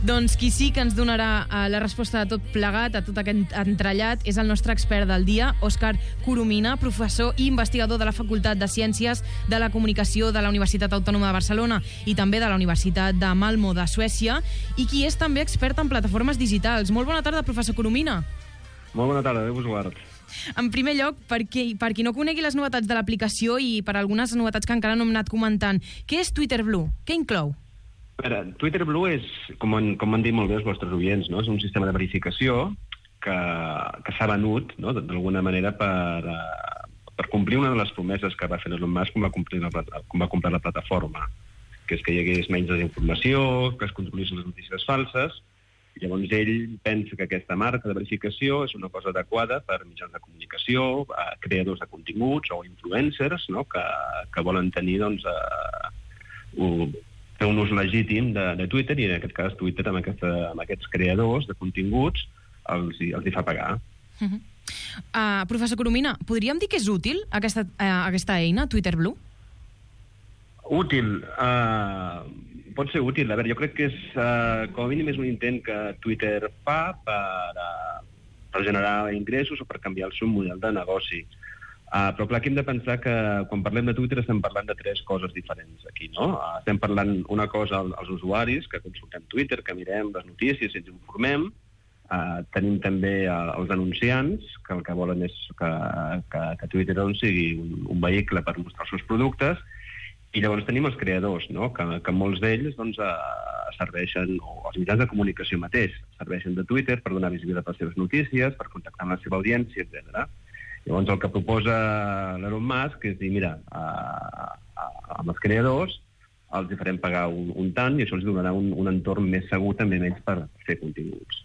Doncs qui sí que ens donarà la resposta de tot plegat, a tot aquest entrellat, és el nostre expert del dia, Òscar Coromina, professor i investigador de la Facultat de Ciències de la Comunicació de la Universitat Autònoma de Barcelona i també de la Universitat de Malmö de Suècia, i qui és també expert en plataformes digitals. Molt bona tarda, professor Coromina. Molt bona tarda, Déu vos guard. En primer lloc, per qui no conegui les novetats de l'aplicació i per algunes novetats que encara no hem anat comentant, què és Twitter Blue? Què inclou? A veure, Twitter Blue és, com han dit molt bé els vostres oients, no? És un sistema de verificació que s'ha venut, no? D'alguna manera per complir una de les promeses que va fer Elon Musk quan va comprar la plataforma, que és que hi hagués menys desinformació, que es controlissin les notícies falses. Llavors ell pensa que aquesta marca de verificació és una cosa adequada per mitjans de comunicació, creadors de continguts o influencers, no? que volen tenir doncs, fer un ús legítim de Twitter, i en aquest cas Twitter amb aquests creadors de continguts els hi fa pagar. Professor Coromina, podríem dir que és útil aquesta eina, Twitter Blue? Útil? Pot ser útil. A veure, jo crec que és, com a mínim, és un intent que Twitter fa per generar ingressos o per canviar el seu model de negoci. Però clar, aquí hem de pensar que quan parlem de Twitter estem parlant de tres coses diferents aquí, no? Estem parlant una cosa als usuaris, que consultem Twitter, que mirem les notícies i ens informem. Tenim també els anunciants, que el que volen és que Twitter sigui un vehicle per mostrar els seus productes. I llavors tenim els creadors, no? que molts d'ells doncs, serveixen, o els mitjans de comunicació mateix, serveixen de Twitter per donar visibilitat a les seves notícies, per contactar amb la seva audiència, etc. Llavors el que proposa l'Elon Musk és dir, mira, amb els creadors els farem pagar un tant i això els donarà un entorn més segur també menys per fer continguts.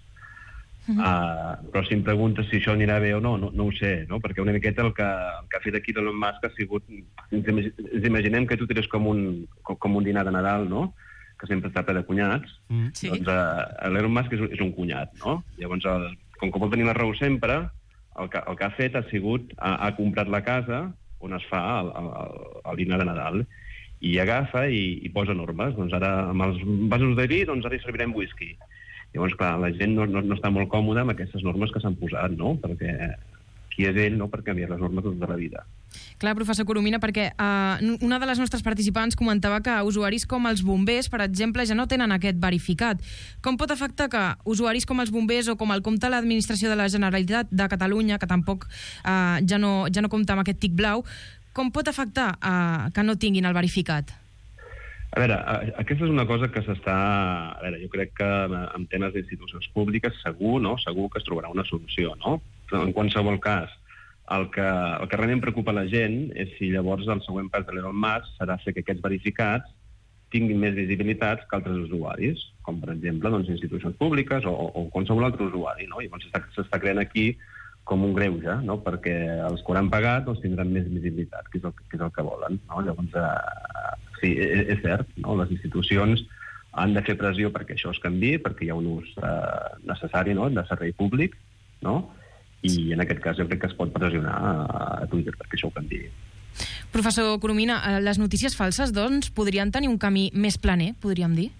Però si em preguntes si això anirà bé o no ho sé, no? Perquè una miqueta el que ha fet aquí l'Elon Musk ha sigut... Ens imaginem que Twitter és com un dinar de Nadal, no? Que sempre està ple de cunyats. Sí. Doncs l'Elon Musk és un cunyat, no? Llavors, com que vol tenir la raó sempre, el que ha fet ha sigut, ha comprat la casa on es fa el dinar de Nadal i agafa i posa normes. Doncs ara, amb els vasos de vi, doncs ara hi servirem whisky. Llavors, clar, la gent no està molt còmoda amb aquestes normes que s'han posat, no? Perquè qui és ell, no?, per canviar les normes de la vida. Clar, professor Coromina, perquè una de les nostres participants comentava que usuaris com els bombers, per exemple, ja no tenen aquest verificat. Com pot afectar que usuaris com els bombers o com el compta l'administració de la Generalitat de Catalunya, que tampoc ja no compta amb aquest tic blau, com pot afectar que no tinguin el verificat? A veure, aquesta és una cosa que s'està... A veure, jo crec que en temes d'institucions públiques segur que es trobarà una solució, no? En qualsevol cas, el que realment preocupa la gent és si llavors el següent pas de l'Elon Musk serà fer que aquests verificats tinguin més visibilitats que altres usuaris, com per exemple doncs, institucions públiques o qualsevol altre usuari, no? I llavors s'està creant aquí com un greuge, no? Perquè els que hauran pagat doncs, tindran més visibilitat, que és el que volen, no? Llavors, sí, és cert, no? Les institucions han de fer pressió perquè això es canviï, perquè hi ha un ús necessari, no?, de servei públic, no? I en aquest cas jo crec que es pot pressionar a Twitter perquè això ho canviï. Professor Coromina, les notícies falses, doncs, podrien tenir un camí més planer, podríem dir?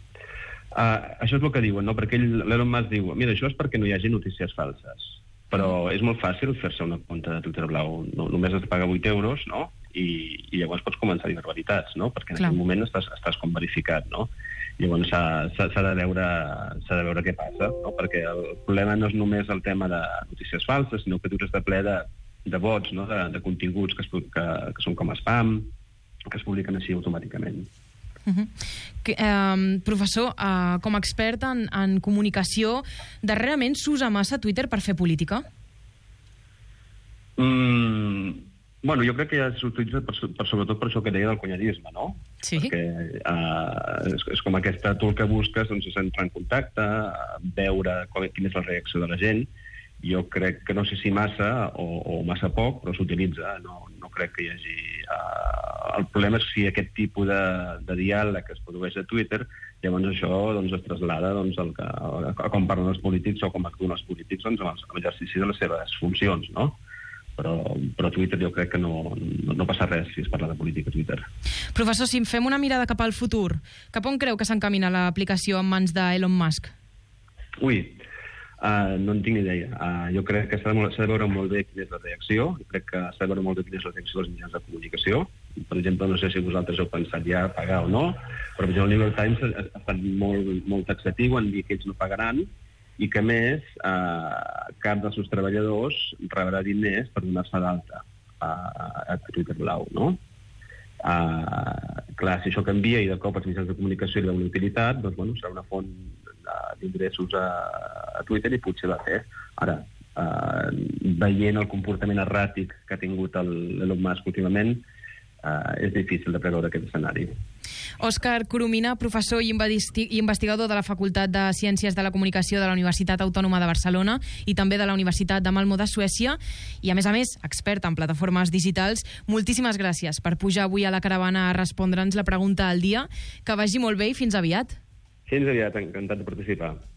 Això és el que diuen, no? Perquè l'Elon Musk diu, mira, això és perquè no hi hagi notícies falses. Però és molt fàcil fer-se una compte de Twitter Blau. Només es paga 8 euros, no? I llavors pots començar a dir barbaritats, no? Perquè en aquest moment estàs com verificat, no? Llavors s'ha de veure què passa, no? Perquè el problema no és només el tema de notícies falses, sinó que Twitter està ple de bots, no? De continguts que són com spam, que es publiquen així automàticament. Professor, com a expert en comunicació, darrerament s'usa massa Twitter per fer política? Bueno, jo crec que ja s'utilitza sobretot per això que deia del cunyadisme, no? Sí. Perquè és com aquesta tu el que busques, doncs, és entrar en contacte, veure quina és la reacció de la gent. Jo crec que no sé si massa o massa poc, però s'utilitza. No crec que hi hagi... El problema és si aquest tipus de diàleg que es produeix a Twitter, llavors això doncs, es traslada doncs, a com parlen els polítics o com actuen els polítics doncs, amb l'exercici de les seves funcions, no? però Twitter jo crec que no passa res si es parla de política a Twitter. Professor, si fem una mirada cap al futur, cap on creu que s'encamina l'aplicació en mans d'Elon Musk? Ui, no en tinc ni idea. Jo crec que s'ha de veure molt bé quina és la reacció, jo crec que s'ha de veure molt bé quina és la reacció dels mitjans de comunicació. Per exemple, no sé si vosaltres heu pensat ja pagar o no, però per exemple el New York Times ha estat molt taxatiu en dir que ells no pagaran i que, a més, cap dels seus treballadors rebrà diners per donar-se d'alta a Twitter Blau, no? Clar, si això canvia i de cop els mitjans de comunicació hi ha una utilitat, doncs, bueno, serà una font d'ingressos a Twitter i potser va fer. Ara, veient el comportament erràtic que ha tingut l'Elon Musk últimament, és difícil de preveure aquest escenari. Òscar Coromina, professor i investigador de la Facultat de Ciències de la Comunicació de la Universitat Autònoma de Barcelona i també de la Universitat de Malmö de Suècia i, a més, expert en plataformes digitals. Moltíssimes gràcies per pujar avui a la caravana a respondre'ns la pregunta al dia. Que vagi molt bé i fins aviat. Fins aviat, encantat de participar.